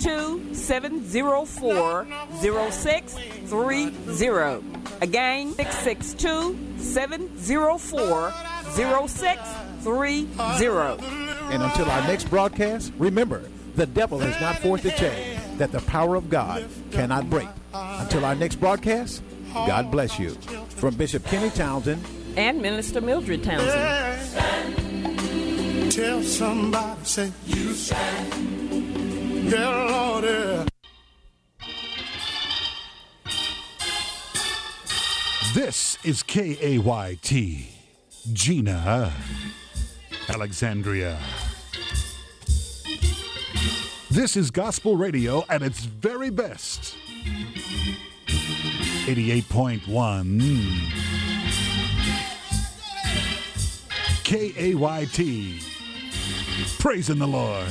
662-704-0630. Again, 662-704-0630. And until our next broadcast, remember, the devil has not forced a chain that the power of God cannot break. Until our next broadcast, God bless you. From Bishop Kenny Townsend and Minister Mildred Townsend. Tell somebody, say, you stand. Yeah, Lord, yeah. This is KAYT, Gina, Alexandria. This is gospel radio at its very best. 88.1 KAYT. Praising the Lord.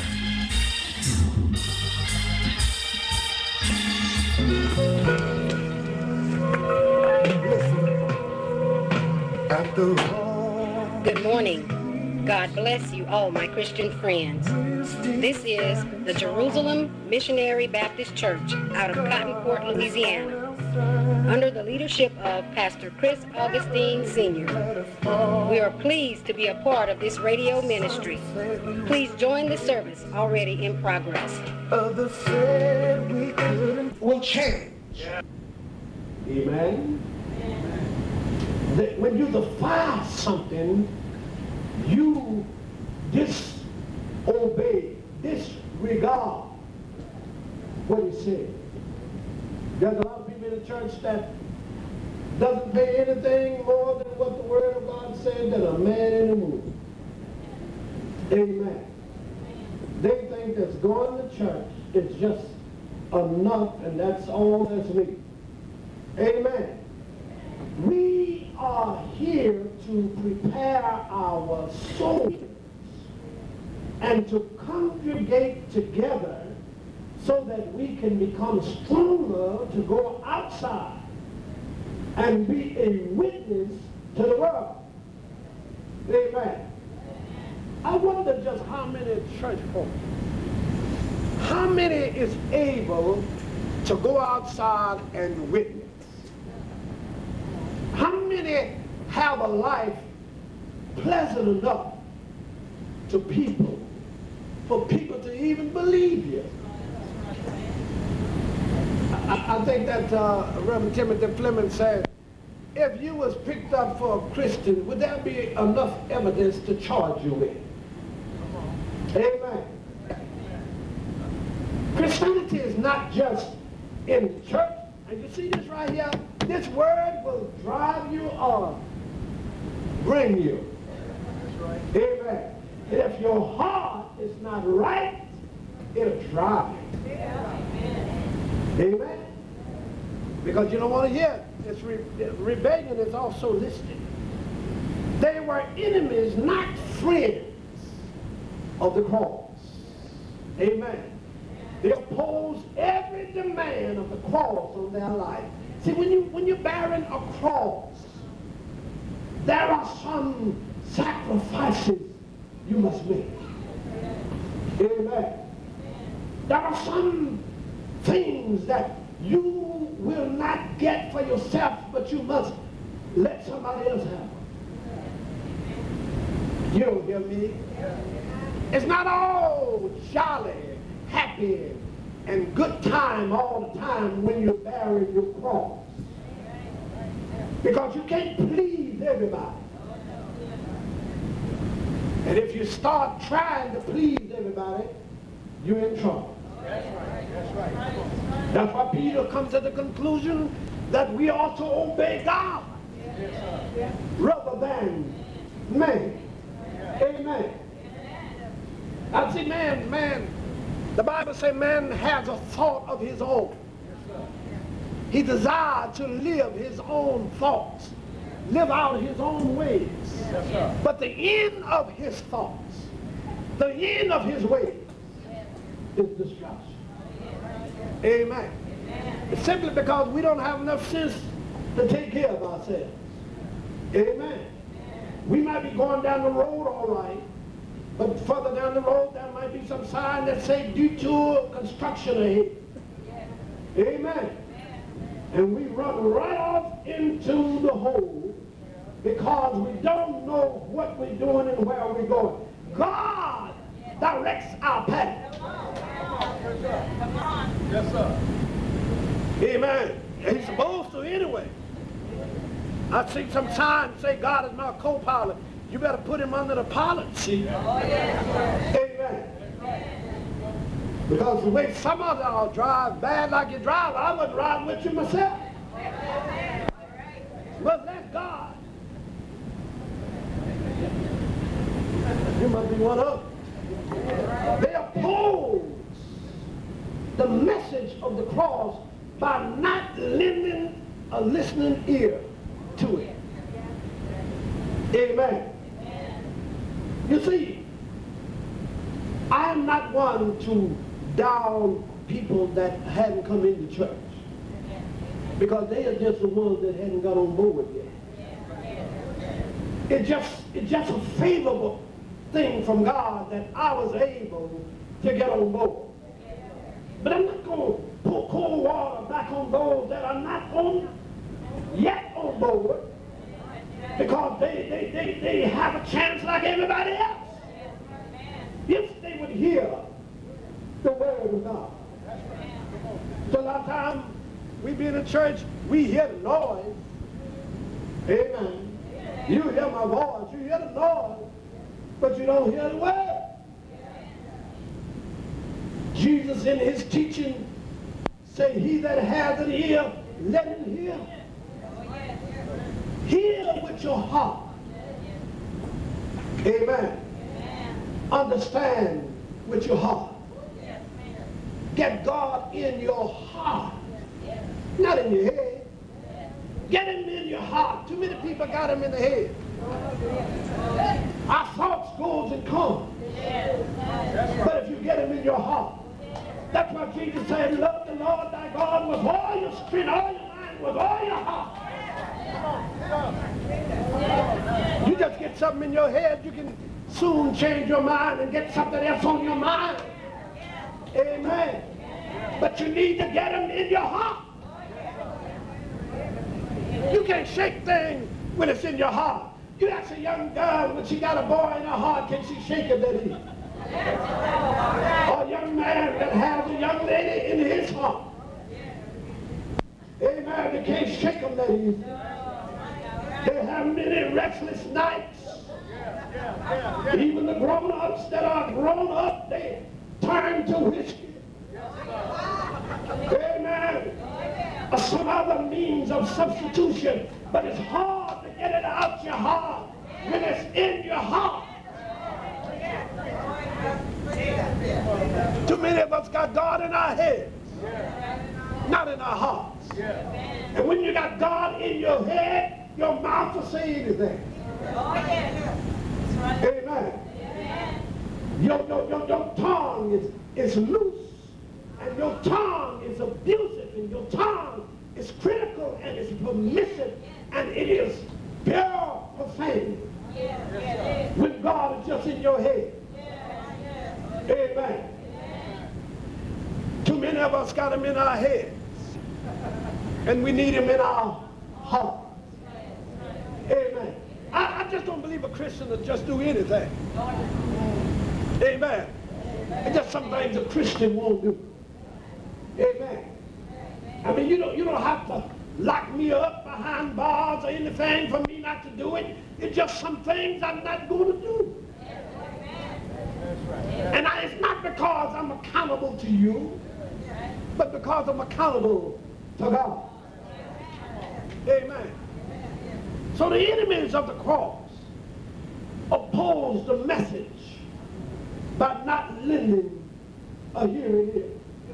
Good morning. God bless you all, my Christian friends. This is the Jerusalem Missionary Baptist Church out of Cotton Port, Louisiana, under the leadership of Pastor Chris Augustine Sr. We are pleased to be a part of this radio ministry. Please join the service already in progress. Others said we couldn't. Will change. Amen. That when you defy something, you disobey, disregard what he said. There's a lot of people in the church that doesn't pay anything more than what the Word of God said than a man in the moon. Amen. They think that going to church is just enough and that's all that's needed. Amen. We are here to prepare our souls and to congregate together so that we can become stronger to go outside and be a witness to the world. Amen. I wonder just how many church folk, how many is able to go outside and witness? How many have a life pleasant enough to people for people to even believe you? I think that Reverend Timothy Fleming said, if you was picked up for a Christian, would there be enough evidence to charge you with? Amen. Christianity is not just in the church. And you see this right here? This word will drive you or bring you. Amen. And if your heart is not right, it'll drive you. Amen. Because you don't want to hear this rebellion is also listed. They were enemies, not friends of the cross. Amen. They opposed every demand of the cross on their life. See, when you're bearing a cross, there are some sacrifices you must make. Amen. There are some things that you will not get for yourself, but you must let somebody else have. You don't hear me? It's not all jolly, happy, and good time all the time when you're bearing your cross. Because you can't please everybody. And if you start trying to please everybody, you're in trouble. That's right. That's right. That's why Peter comes to the conclusion that we ought to obey God rather than man. Amen. I see man, the Bible says man has a thought of his own. He desires to live his own thoughts, live out his own ways. But the end of his thoughts, the end of his ways is destruction. Amen. It's simply because we don't have enough sense to take care of ourselves. Amen. We might be going down the road all right, But further down the road, there might be some sign that say detour construction ahead. Amen. And we run right off into the hole because we don't know what we're doing and where we're going. God directs our path. Yes, sir. Amen. He's supposed to anyway. I've seen some signs say God is my co-pilot. You better put him under the pilot seat. Amen. Because the way some of y'all drive bad like you drive, I wouldn't ride with you myself. But let God. You must be one of them. They oppose the message of the cross by not lending a listening ear to it. Amen. You see, I am not one to down people that hadn't come into church, because they are just the ones that hadn't got on board yet. It's just a favorable thing from God that I was able to get on board. But I'm not going to pour cold water back on those that are not yet on board, because they have a chance like everybody else if they would hear the word of God. So a lot of times we be in a church, we hear the noise. Amen. You hear my voice, you hear the noise, but you don't hear the word. Jesus in his teaching say, he that has an ear, let him hear. Hear with your heart. Amen. Understand with your heart. Get God in your heart, not in your head. Get him in your heart. Too many people got him in the head. Our thoughts goes and comes. But if you get him in your heart, that's why Jesus said, love the Lord thy God with all your strength, all your mind, with all your heart. You just get something in your head, you can soon change your mind and get something else on your mind. Amen. But you need to get them in your heart. You can't shake things when it's in your heart. You ask a young girl when she got a boy in her heart, can she shake it that easy? Or a young man that has a young lady in his heart. Amen. They can't shake them that easy. They have many restless nights. Even the grown-ups that are grown up, they turn to whiskey. Amen. Or some other means of substitution. But it's hard to get it out your heart when it's in your heart. Too many of us got God in our heads, not in our hearts. And when you got God in your head, your mouth will say anything. Amen. Your tongue is loose, and your tongue is abusive, and your tongue is critical, and it's permissive, and it is pure profanity. When God is just in your head. Amen. Too many of us got him in our heads, and we need him in our heart. Amen. I just don't believe a Christian will just do anything. Amen. It's just some things a Christian won't do. Amen. I mean, you don't have to lock me up behind bars or anything for me not to do it. It's just some things I'm not going to do. And it's not because I'm accountable to you, but because I'm accountable to God. Amen. So the enemies of the cross oppose the message by not lending a hearing ear.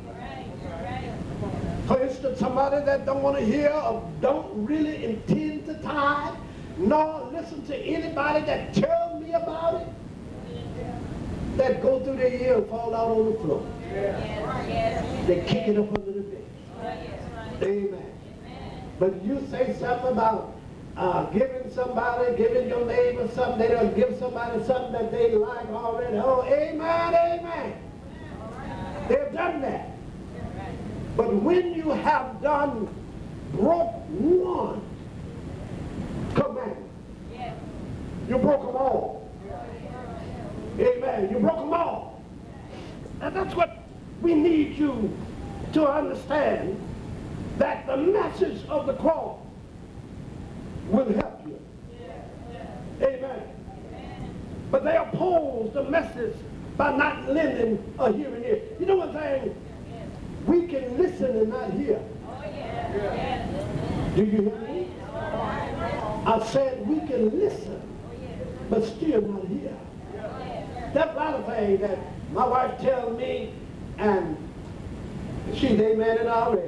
For instance, somebody that don't want to hear or don't really intend to tithe, nor listen to anybody that tells me about it, that go through their ear and fall out on the floor. They kick it up under the bed. Amen. But you say something about giving your neighbor something, they don't give somebody something that they like already. Oh, amen, amen. They've done that. But when you have broke one commandment, you broke them all. Amen. You broke them all. And that's what we need you to understand, that the message of the cross will help you. Amen. But they oppose the message by not lending a hearing ear. You know one thing? We can listen and not hear. Do you hear me? I said we can listen, but still not hear. That's a lot of things that my wife tells me, and she's amen it already.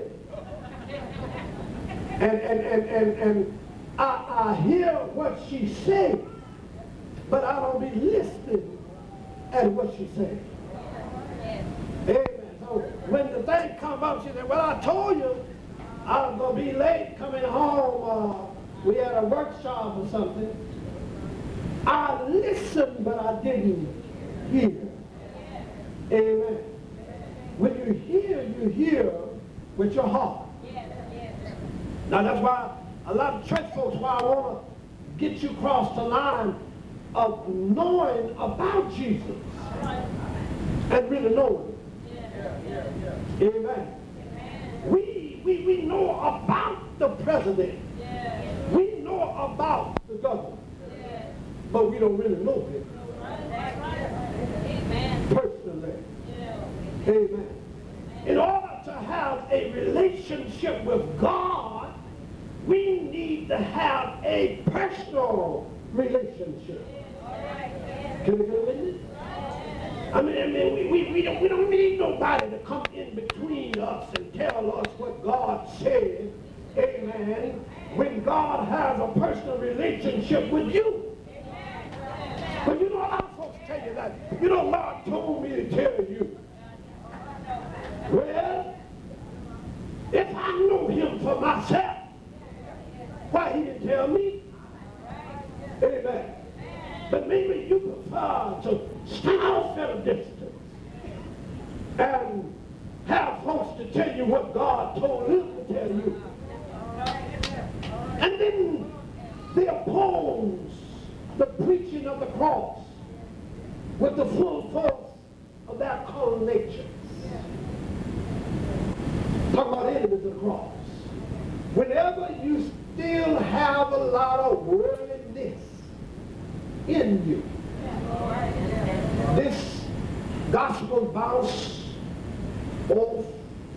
And I hear what she says, but I don't be listening at what she says. Amen. So when the thing comes up, she said, well, I told you I was going to be late coming home. We had a workshop or something. I listened, but I didn't hear. Amen. When you hear with your heart. Now that's why a lot of church folks, why I want to get you across the line of knowing about Jesus and really knowing him. Amen. We know about the president. We know about the governor. But we don't really know him. Personally. Amen. In order to have a relationship with God, we need to have a personal relationship. Can we get a witness? I mean, we don't need nobody to come in between us and tell us what God said. Amen. When God has a personal relationship with you. But you know, a lot of folks tell you that. You know, God told me to tell you. Well, if I know him for myself, why he didn't tell me? Amen. But maybe you prefer to stand off at a distance and have folks to tell you what God told him to tell you. And then they oppose the preaching of the cross with the full force of their carnal nature. Talk about enemies of the cross. Whenever you still have a lot of worldliness in you, this gospel bounce off,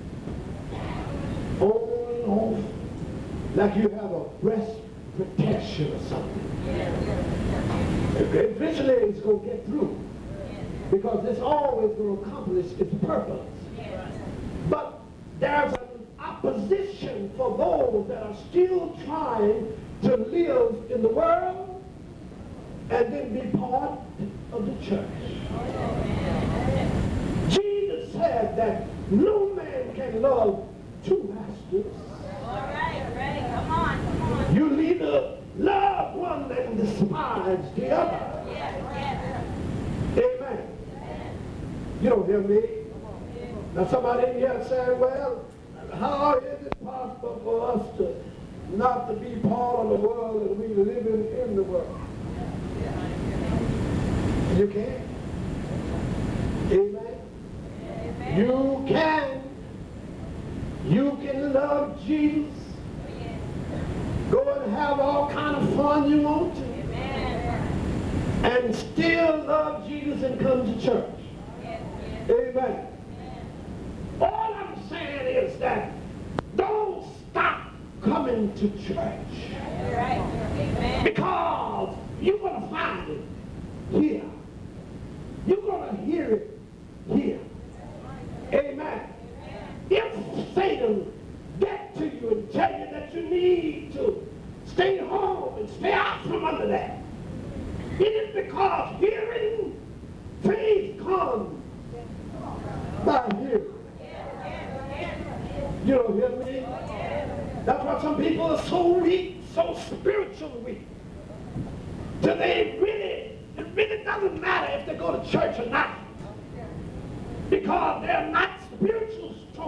on and off, like you have a breast protection or something. Eventually it's going to get through, because it's always going to accomplish its purpose. But there's an opposition for those that are still trying to live in the world and then be part of the church. Jesus said that no man can love two masters. Come on. You either love one and despise the other. Amen. You don't hear me? Now somebody in here saying, well, how is it possible for us to not to be part of the world and we living in the world? You can. Amen. You can. You can love Jesus. Go and have all kind of fun you want to. And still love Jesus and come to church. Amen. All I'm saying is that don't stop coming to church. Because you're going to find it here. You're going to hear it here. Amen. If Satan get to you and tell you that you need to stay home and stay out from under that, it is because hearing, faith comes by hearing. You don't hear me? That's why some people are so weak, so spiritually that it really doesn't matter if they go to church or not, because they're not